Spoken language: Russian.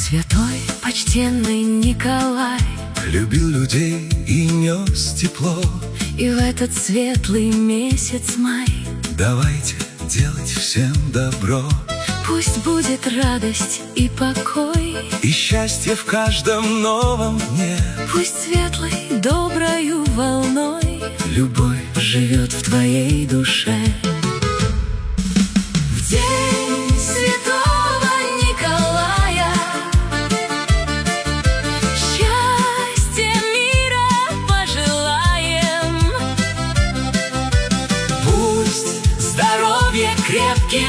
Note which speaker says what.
Speaker 1: Святой, почтенный Николай
Speaker 2: любил людей и нес тепло.
Speaker 1: И в этот светлый месяц май
Speaker 2: давайте делать всем добро.
Speaker 1: пусть будет радость и покой,
Speaker 2: и счастье в каждом новом дне.
Speaker 1: пусть светлой, доброю волной
Speaker 2: Любовь
Speaker 1: живет в твоей душе. В день святого Николая счастья, мира пожелаем.
Speaker 2: пусть
Speaker 1: Здоровье крепким